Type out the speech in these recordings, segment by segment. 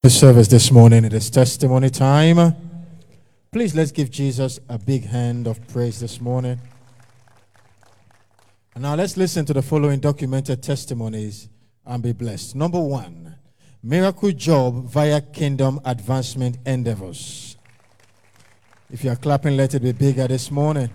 The service this morning, it is testimony time. Please let's give Jesus a big hand of praise this morning. And now let's listen to the following documented testimonies and be blessed. Number 1, miracle job via kingdom advancement endeavors. If you are clapping, let it be bigger this morning.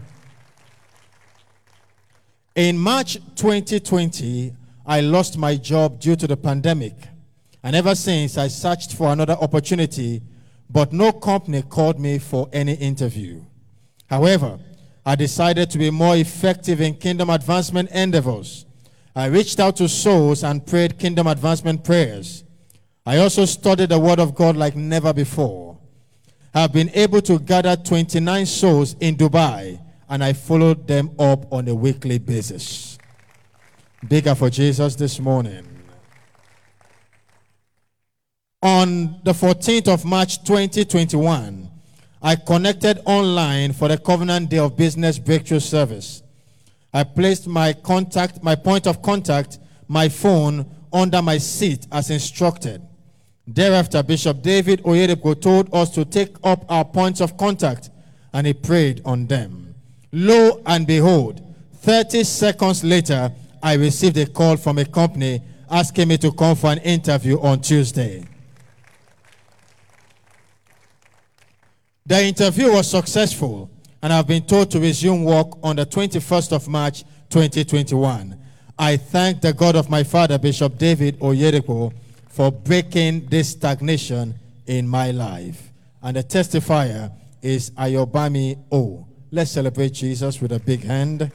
In March 2020, I lost my job due to the pandemic. And ever since, I searched for another opportunity, but no company called me for any interview. However, I decided to be more effective in kingdom advancement endeavors. I reached out to souls and prayed kingdom advancement prayers. I also studied the Word of God like never before. I have been able to gather 29 souls in Dubai, and I followed them up on a weekly basis. Bigger for Jesus this morning. On the 14th of March 2021, I connected online for the Covenant Day of Business Breakthrough Service. I placed my point of contact, my phone, under my seat as instructed. Thereafter, Bishop David Oyedepo told us to take up our points of contact, and he prayed on them. Lo and behold, 30 seconds later, I received a call from a company asking me to come for an interview on Tuesday. The interview was successful, and I've been told to resume work on the 21st of March 2021. I thank the God of my father, Bishop David Oyedepo, for breaking this stagnation in my life. And the testifier is Ayobami O. Let's celebrate Jesus with a big hand.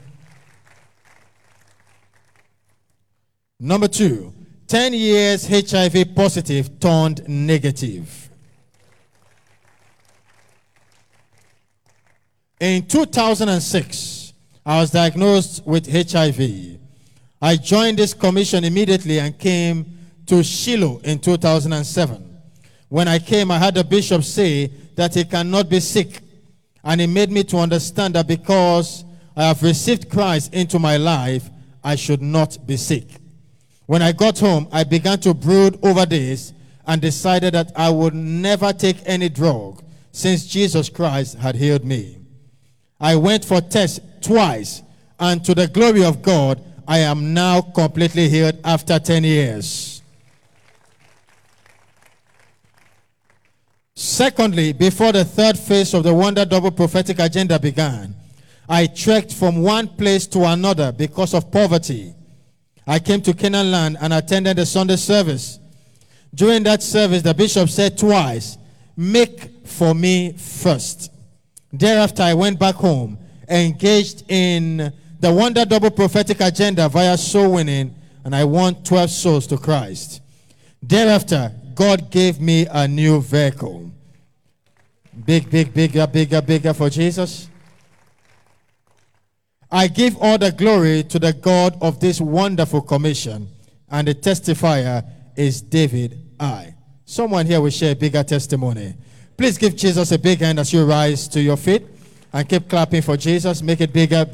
Number 2, 10 years HIV positive turned negative. In 2006, I was diagnosed with HIV. I joined this commission immediately and came to Shiloh in 2007. When I came, I had the bishop say that he cannot be sick. And he made me to understand that because I have received Christ into my life, I should not be sick. When I got home, I began to brood over this and decided that I would never take any drug since Jesus Christ had healed me. I went for tests twice, and to the glory of God, I am now completely healed after 10 years. Secondly, before the third phase of the Wonder Double Prophetic Agenda began, I trekked from one place to another because of poverty. I came to Canaan land and attended the Sunday service. During that service, the bishop said twice, "Make for me first." Thereafter, I went back home, engaged in the Wonder Double Prophetic Agenda via soul winning, and I won 12 souls to Christ. Thereafter, God gave me a new vehicle. Bigger for Jesus. I give all the glory to the God of this wonderful commission, and the testifier is David I. Someone here will share a bigger testimony. Please give Jesus a big hand as you rise to your feet and keep clapping for Jesus. Make it bigger.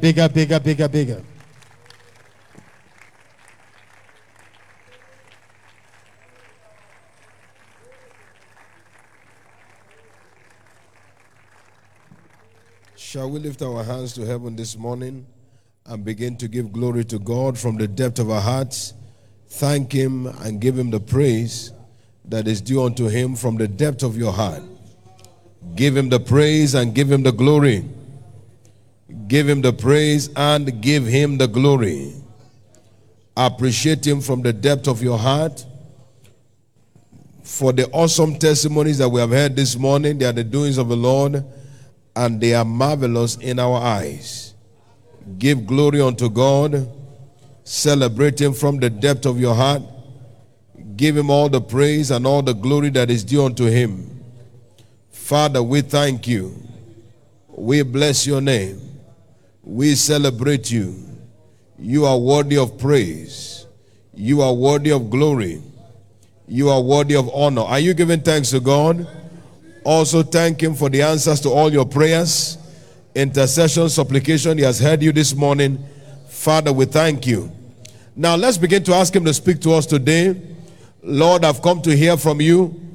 Shall we lift our hands to heaven this morning and begin to give glory to God from the depth of our hearts? Thank Him and give Him the praise that is due unto Him from the depth of your heart. Give Him the praise and give Him the glory. Give Him the praise and give Him the glory. Appreciate Him from the depth of your heart for the awesome testimonies that we have heard this morning. They are the doings of the Lord, and they are marvelous in our eyes. Give glory unto God. Celebrate Him from the depth of your heart. Give Him all the praise and all the glory that is due unto Him. Father, we thank You. We bless Your name. We celebrate You. You are worthy of praise. You are worthy of glory. You are worthy of honor. Are you giving thanks to God? Also thank Him for the answers to all your prayers, intercession, supplication. He has heard you this morning. Father, we thank You. Now let's begin to ask Him to speak to us today. Lord, I've come to hear from You.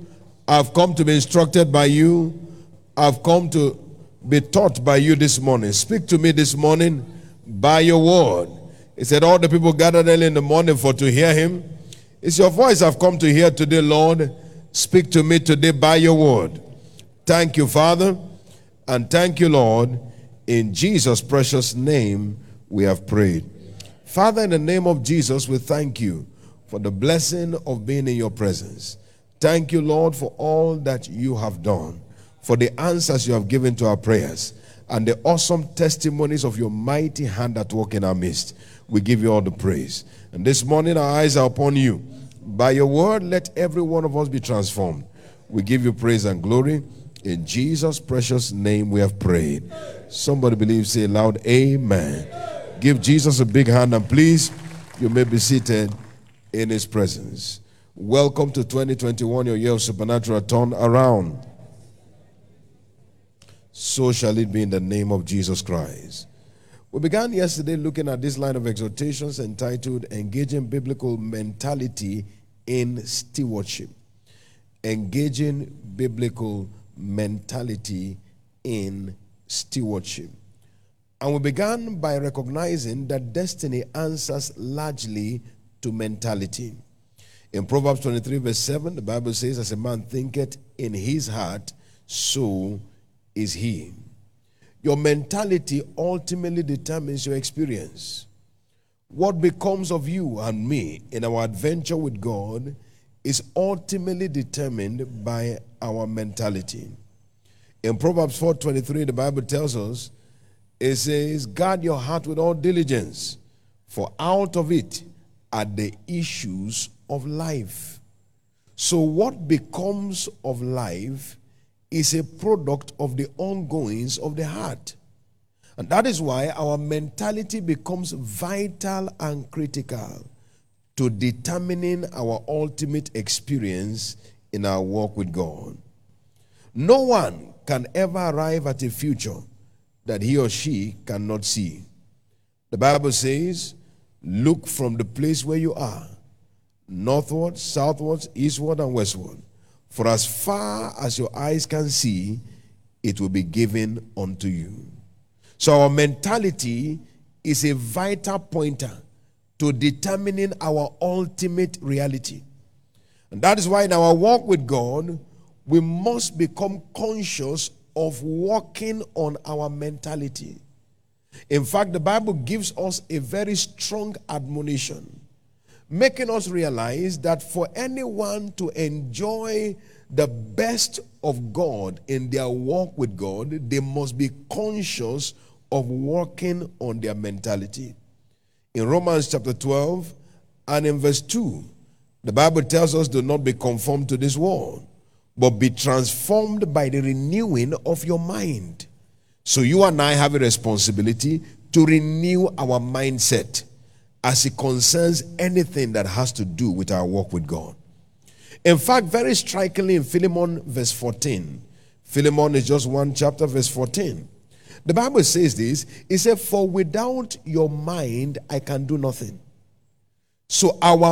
I've come to be instructed by you. I've come to be taught by you this morning. Speak to me this morning by your word. He said, all the people gathered early in the morning for to hear him. It's your voice I've come to hear today, Lord. Speak to me today by your word. Thank you, Father, and thank you, Lord. In Jesus' precious name we have prayed. Father, in the name of Jesus, we thank you for the blessing of being in your presence. Thank you, Lord, for all that you have done, for the answers you have given to our prayers, and the awesome testimonies of your mighty hand at work in our midst. We give you all the praise. And this morning our eyes are upon you. By your word, let every one of us be transformed. We give you praise and glory. In Jesus' precious name we have prayed. Somebody believe, say loud, amen. Give Jesus a big hand, and please, you may be seated in his presence. Welcome to 2021, your year of supernatural turn around. So shall it be in the name of Jesus Christ. We began yesterday looking at this line of exhortations entitled Engaging Biblical Mentality in Stewardship. Engaging Biblical Mentality in Stewardship. And we began by recognizing that destiny answers largely to mentality. In Proverbs 23 verse 7, the Bible says, as a man thinketh in his heart, so is he. Your mentality ultimately determines your experience. What becomes of you and me in our adventure with God is ultimately determined by our mentality. In Proverbs 4:23, the Bible tells us, it says, guard your heart with all diligence, for out of it are the issues of life. So what becomes of life is a product of the ongoings of the heart. And that is why our mentality becomes vital and critical to determining our ultimate experience in our walk with God. No one can ever arrive at a future that he or she cannot see. The Bible says, look from the place where you are, northward, southward, eastward, and westward. For as far as your eyes can see, it will be given unto you. So our mentality is a vital pointer to determining our ultimate reality. And that is why in our walk with God, we must become conscious of working on our mentality. In fact, the Bible gives us a very strong admonition, making us realize that for anyone to enjoy the best of God in their walk with God, they must be conscious of working on their mentality. In Romans chapter 12 and in verse 2, the Bible tells us, do not be conformed to this world, but be transformed by the renewing of your mind. So you and I have a responsibility to renew our mindset as it concerns anything that has to do with our walk with God. In fact, very strikingly in Philemon verse 14, Philemon is just one chapter, verse 14. The Bible says this, it said, for without your mind I can do nothing. So our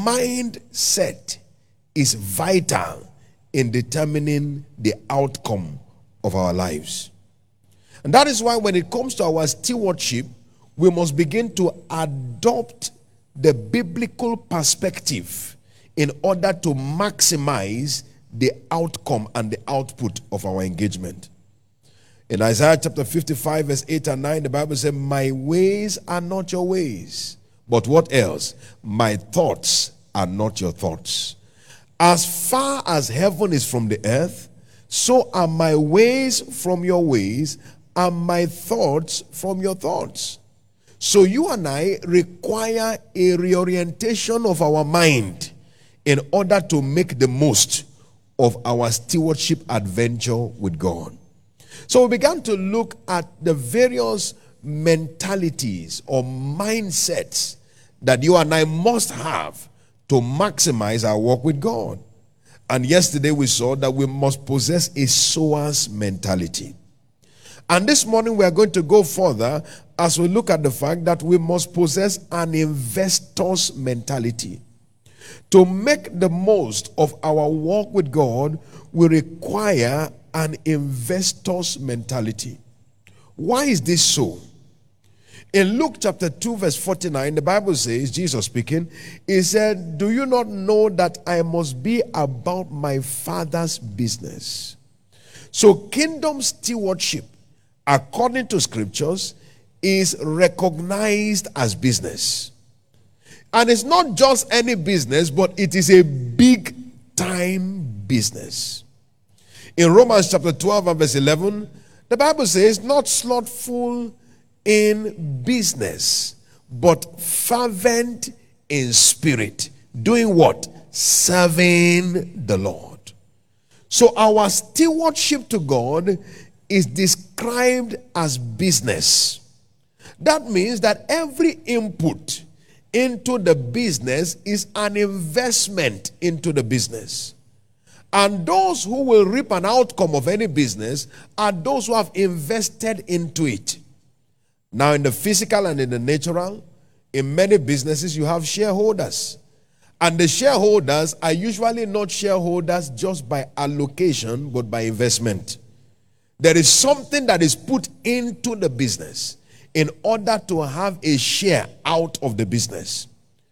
mindset is vital in determining the outcome of our lives. And that is why when it comes to our stewardship, we must begin to adopt the biblical perspective in order to maximize the outcome and the output of our engagement. In Isaiah chapter 55 verse 8 and 9, the Bible says, my ways are not your ways, but what else? My thoughts are not your thoughts. As far as heaven is from the earth, so are my ways from your ways, and my thoughts from your thoughts. So you and I require a reorientation of our mind in order to make the most of our stewardship adventure with God. So we began to look at the various mentalities or mindsets that you and I must have to maximize our walk with God. And yesterday we saw that we must possess a sower's mentality. And this morning we are going to go further as we look at the fact that we must possess an investor's mentality. To make the most of our walk with God will require an investor's mentality. Why is this so? In Luke chapter 2 verse 49, the Bible says, Jesus speaking, he said, "Do you not know that I must be about my Father's business?" So kingdom stewardship, according to scriptures, is recognized as business. And it's not just any business, but it is a big time business. In Romans chapter 12 and verse 11, the Bible says, "Not slothful in business, but fervent in spirit." Doing what? Serving the Lord. So our stewardship to God is described as business. That means that every input into the business is an investment into the business. And those who will reap an outcome of any business are those who have invested into it. Now, in the physical and in the natural, in many businesses, you have shareholders. And the shareholders are usually not shareholders just by allocation, but by investment. There is something that is put into the business in order to have a share out of the business.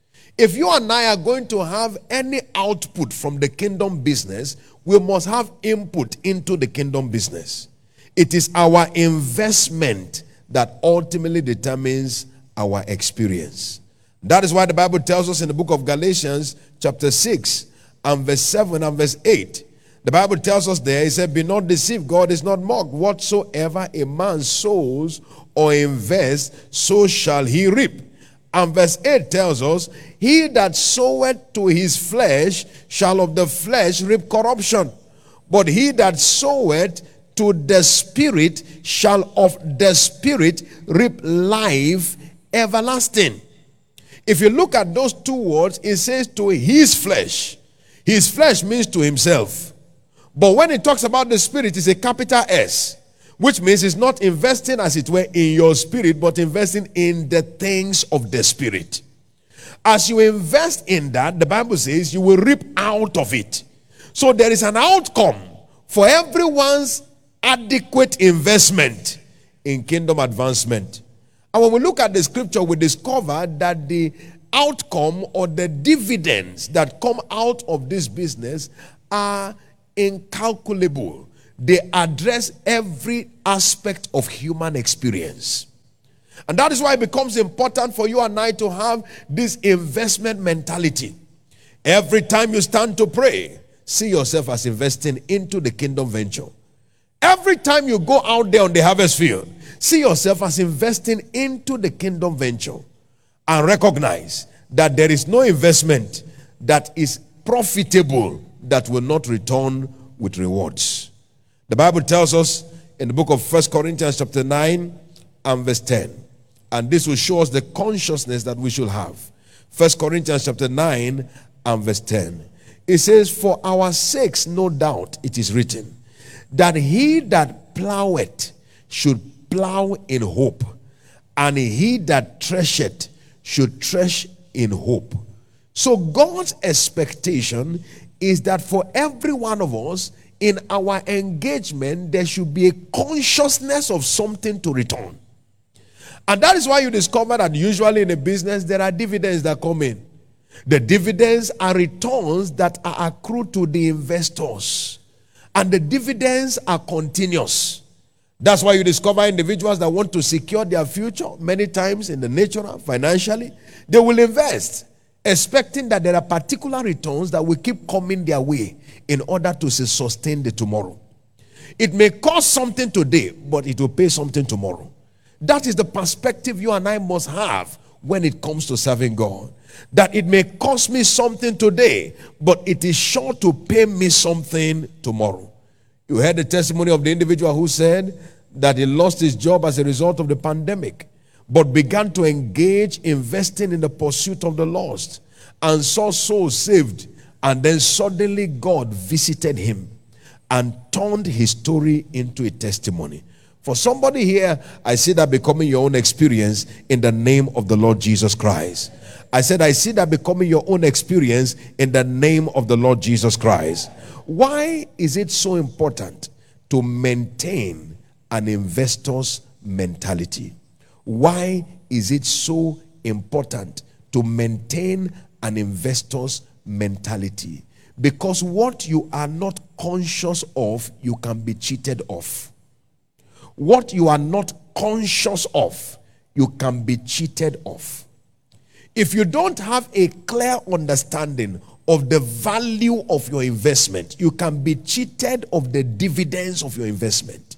If you and I are going to have any output from the kingdom business, we must have input into the kingdom business. It is our investment that ultimately determines our experience. That is why the Bible tells us in the book of Galatians chapter 6 and verse 7 and verse 8. The Bible tells us there, it said, "Be not deceived, God is not mocked. Whatsoever a man sows or invests, so shall he reap." And verse 8 tells us, "He that soweth to his flesh shall of the flesh reap corruption. But he that soweth to the Spirit shall of the Spirit reap life everlasting." If you look at those two words, it says to his flesh. His flesh means to himself. But when it talks about the Spirit, it's a capital S, which means it's not investing, as it were, in your spirit, but investing in the things of the Spirit. As you invest in that, the Bible says you will reap out of it. So there is an outcome for everyone's adequate investment in kingdom advancement. And when we look at the scripture, we discover that the outcome or the dividends that come out of this business are incalculable. They address every aspect of human experience. And that is why it becomes important for you and I to have this investment mentality. Every time you stand to pray, see yourself as investing into the kingdom venture. Every time you go out there on the harvest field, see yourself as investing into the kingdom venture. And recognize that there is no investment that is profitable that will not return with rewards. The Bible tells us in the book of 1 Corinthians chapter 9 and verse 10. And this will show us the consciousness that we should have. 1 Corinthians chapter 9 and verse 10. It says, "For our sakes, no doubt, it is written, that he that ploweth should plow in hope, and he that thresheth should thresh in hope." So God's expectation is that for every one of us, in our engagement, there should be a consciousness of something to return. And that is why you discover that usually in a business, there are dividends that come in. The dividends are returns that are accrued to the investors. And the dividends are continuous. That's why you discover individuals that want to secure their future, many times in the natural, financially, they will invest, expecting that there are particular returns that will keep coming their way in order to sustain the tomorrow. It may cost something today, but it will pay something tomorrow. That is the perspective you and I must have when it comes to serving God. That it may cost me something today, but it is sure to pay me something tomorrow. You heard the testimony of the individual who said that he lost his job as a result of the pandemic, but began to engage investing in the pursuit of the lost and saw souls saved. And then suddenly God visited him and turned his story into a testimony. For somebody here, I see that becoming your own experience in the name of the Lord Jesus Christ. I said, I see that becoming your own experience in the name of the Lord Jesus Christ. Why is it so important to maintain an investor's mentality? Why is it so important to maintain an investor's mentality? Because what you are not conscious of, you can be cheated of. What you are not conscious of, you can be cheated of. If you don't have a clear understanding of the value of your investment, you can be cheated of the dividends of your investment.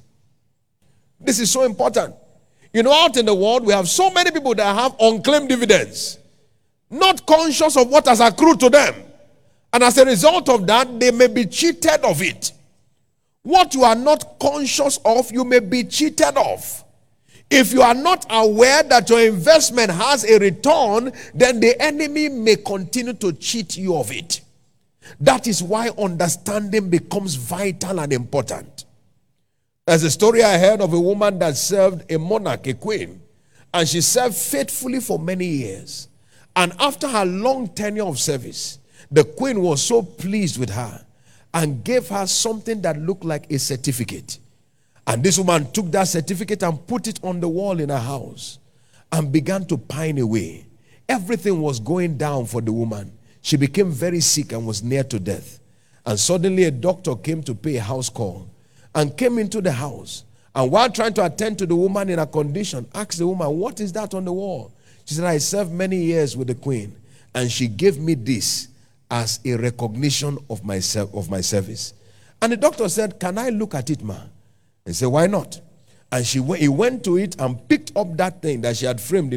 This is so important. You know, out in the world, we have so many people that have unclaimed dividends, not conscious of what has accrued to them. And as a result of that, they may be cheated of it. What you are not conscious of, you may be cheated of. If you are not aware that your investment has a return, then the enemy may continue to cheat you of it. That is why understanding becomes vital and important. There's a story I heard of a woman that served a monarch, a queen, and she served faithfully for many years. And after her long tenure of service, the queen was so pleased with her and gave her something that looked like a certificate. And this woman took that certificate and put it on the wall in her house and began to pine away. Everything was going down for the woman. She became very sick and was near to death. And suddenly a doctor came to pay a house call and came into the house. And while trying to attend to the woman in her condition, asked the woman, "What is that on the wall?" She said, "I served many years with the queen, and she gave me this as a recognition of my service." And the doctor said, "Can I look at it, ma?" He said, "Why not?" And he went to it and picked up that thing that she had framed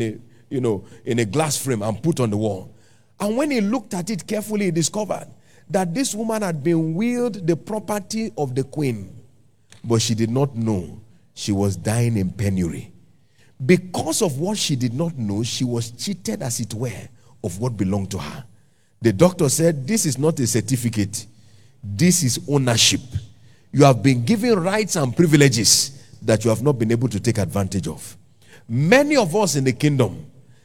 in a glass frame and put on the wall. And when he looked at it carefully, he discovered that this woman had been willed the property of the queen, but she did not know she was dying in penury. Because of what she did not know, she was cheated, as it were, of what belonged to her. The doctor said, "This is not a certificate. This is ownership. You have been given rights and privileges that you have not been able to take advantage of." Many of us in the kingdom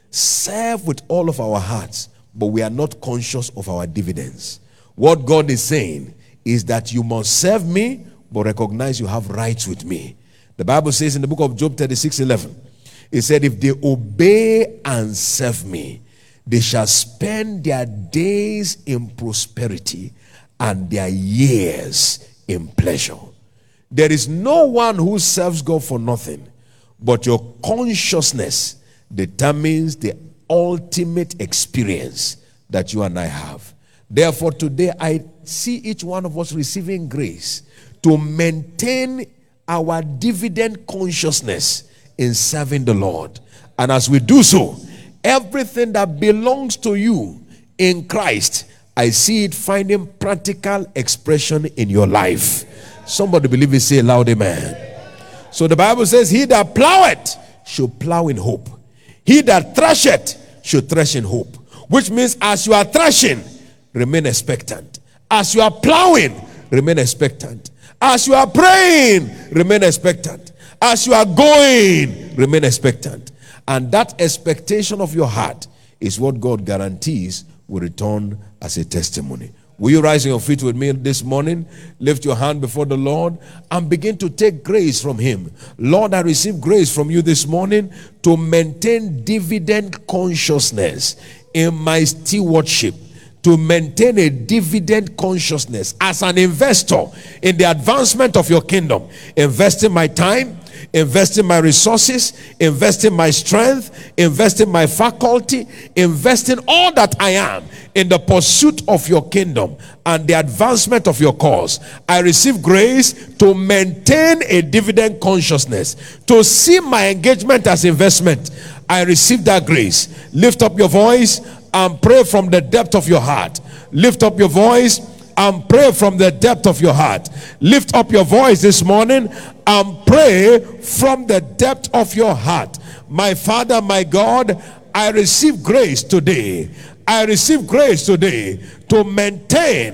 serve with all of our hearts, but we are not conscious of our dividends. What God is saying is that you must serve me, but recognize you have rights with me. The Bible says in the book of Job 36:11, it said, "If they obey and serve me, they shall spend their days in prosperity and their years in pleasure." There is no one who serves God for nothing, but your consciousness determines the ultimate experience that you and I have. Therefore, today I see each one of us receiving grace to maintain our dividend consciousness in serving the Lord. And as we do so, everything that belongs to you in Christ, I see it finding practical expression in your life. Somebody believe it, say loud amen. So the Bible says, "He that ploweth should plow in hope. He that thresheth should thresh in hope." Which means as you are threshing, remain expectant. As you are plowing, remain expectant. As you are praying, remain expectant. As you are going, remain expectant. And that expectation of your heart is what God guarantees will return as a testimony. Will you rise on your feet with me this morning? Lift your hand before the Lord and begin to take grace from Him. Lord, I receive grace from you this morning to maintain dividend consciousness in my stewardship, to maintain a dividend consciousness as an investor in the advancement of your kingdom. Investing my time, investing my resources, investing my strength, investing my faculty, investing all that I am in the pursuit of your kingdom and the advancement of your cause. I receive grace to maintain a dividend consciousness, to see my engagement as investment. I receive that grace. Lift up your voice and pray from the depth of your heart. Lift up your voice and pray from the depth of your heart. Lift up your voice this morning and pray from the depth of your heart. My Father, my God, I receive grace today. I receive grace today to maintain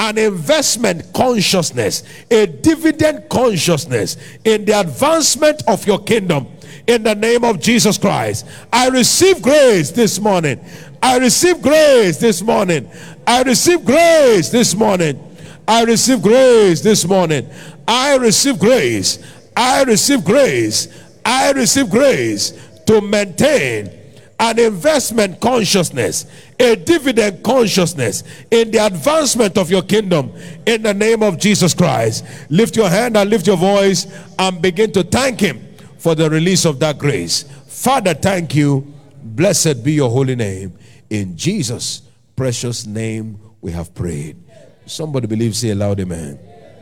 an investment consciousness, a dividend consciousness in the advancement of your kingdom. In the name of Jesus Christ, I receive grace this morning. I receive grace this morning. I receive grace this morning. I receive grace this morning. I receive grace. I receive grace. I receive grace to maintain an investment consciousness, a dividend consciousness in the advancement of your kingdom. In the name of Jesus Christ, lift your hand and lift your voice and begin to thank him for the release of that grace. Father, thank you. Blessed be your holy name. In Jesus' precious name we have prayed. Somebody believe, say aloud, amen.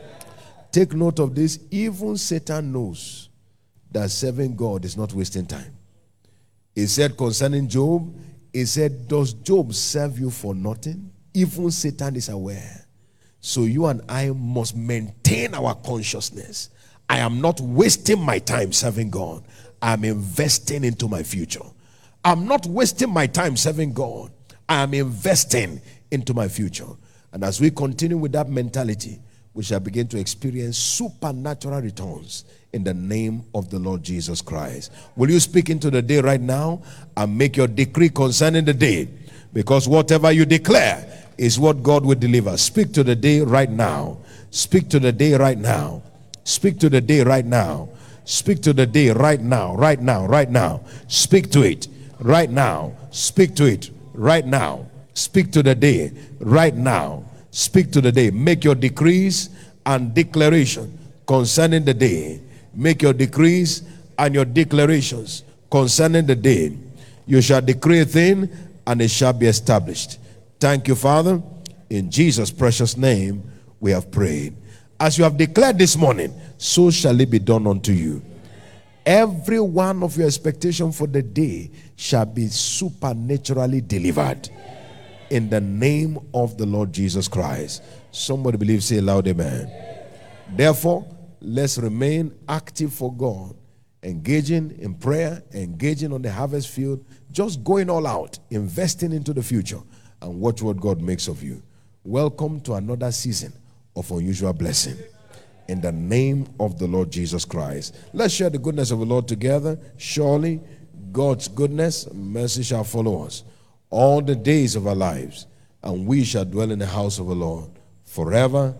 Take note of this. Even Satan knows that serving God is not wasting time. He said concerning Job, he said, does Job serve you for nothing? Even Satan is aware. So you and I must maintain our consciousness. I am not wasting my time serving God. I'm investing into my future. I'm not wasting my time serving God. I am investing into my future. And as we continue with that mentality, we shall begin to experience supernatural returns in the name of the Lord Jesus Christ. Will you speak into the day right now and make your decree concerning the day? Because whatever you declare is what God will deliver. Speak to the day right now. Speak to the day right now. Speak to the day right now. Speak to the day right now, right now, right now. Speak to it right now. Speak to it right now. Speak to the day right now. Speak to the day. Make your decrees and declaration concerning the day. Make your decrees and your declarations concerning the day. You shall decree a thing and it shall be established. Thank you, Father. In Jesus' precious name we have prayed. As you have declared this morning, so shall it be done unto you. Every one of your expectation for the day shall be supernaturally delivered. In the name of the Lord Jesus Christ. Somebody believe, say loud, amen. Therefore, let's remain active for God, engaging in prayer, engaging on the harvest field, just going all out, investing into the future, and watch what God makes of you. Welcome to another season of unusual blessing. In the name of the Lord Jesus Christ. Let's share the goodness of the Lord together. Surely God's goodness and mercy shall follow us all the days of our lives, and we shall dwell in the house of the Lord forever.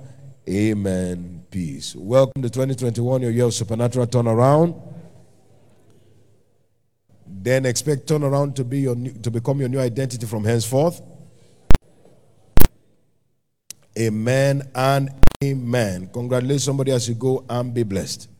Amen. Peace. Welcome to 2021, your year of supernatural turnaround. Then expect turnaround to become your new identity from henceforth. Amen and amen. Congratulate somebody as you go and be blessed.